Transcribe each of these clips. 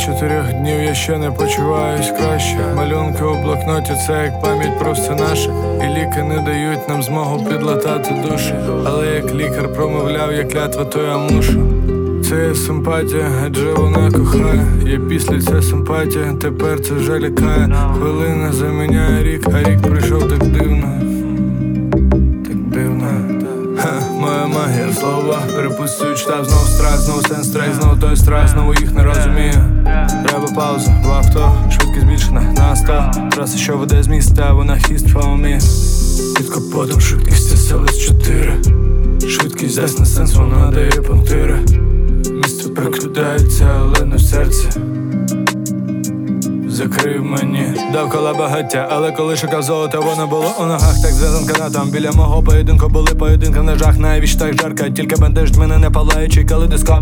4 днів я ще не почуваюсь краще. Малюнки у блокноті — це як пам'ять про все наше. І ліки не дають нам змогу підлатати душі. Але як лікар промовляв, я клятва, то я мушу. Це є симпатія, адже вона кохає. Є після ця симпатія, тепер це вже лякає. Хвилина заміняє рік, а рік прийшов так дивно. Моя магія слова, перепустую, читав знову страх, знову сенс, страх, знову той страх, знову їх не розумію. Треба паузу, в авто, швидкість збільшена на 100. Траса, що веде з міста, вона хіст фаумі. Під капотом швидкість селись 4. Швидкість дасть на сенс, вона дає пунктири. Місце прокидається, але не в серці. Закрив мені довкола багаття, але коли шукав золото, воно було у ногах. Так зв'язан канатом, біля мого поєдинку були поєдинки в ножах. Навіщо так жарко, тільки бентежить мене не палаючий калейдоскоп.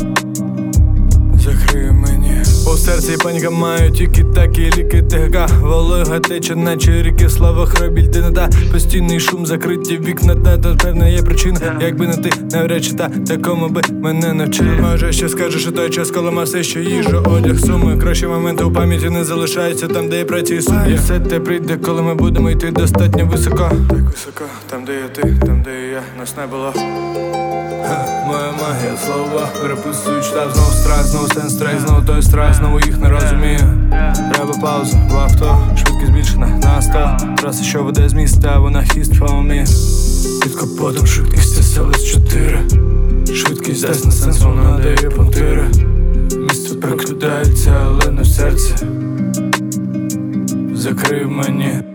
Закрив мені. У серці паніка, маю тільки такі ліки ТГК. Волога тече, наче ріки, в словах робіль не та. Постійний шум, закриті вікна, та певна є причина. Якби не ти, навряд чи такому би мене навчили. Може ще скажеш у той час, коли мав все, що їжу, одяг, суми. Кращі моменти у пам'яті не залишаються там, де я працюю собі. Все те прийде, коли ми будемо йти достатньо високо. Так високо, там де є ти, там де є я, нас не було. Моя магія слова, перепустую, читав знову страх, знову сенс, страх, знову той страх, знову їх не розумію. Треба паузу, в авто, швидкість збільшена на 100. Траса, що веде з міста, вона хіст фаумі. Під капотом швидкість селись 4. Швидкість дасть на сенс, вона дає пунктири. Місце прокидається, але не в серці. Закрив мені.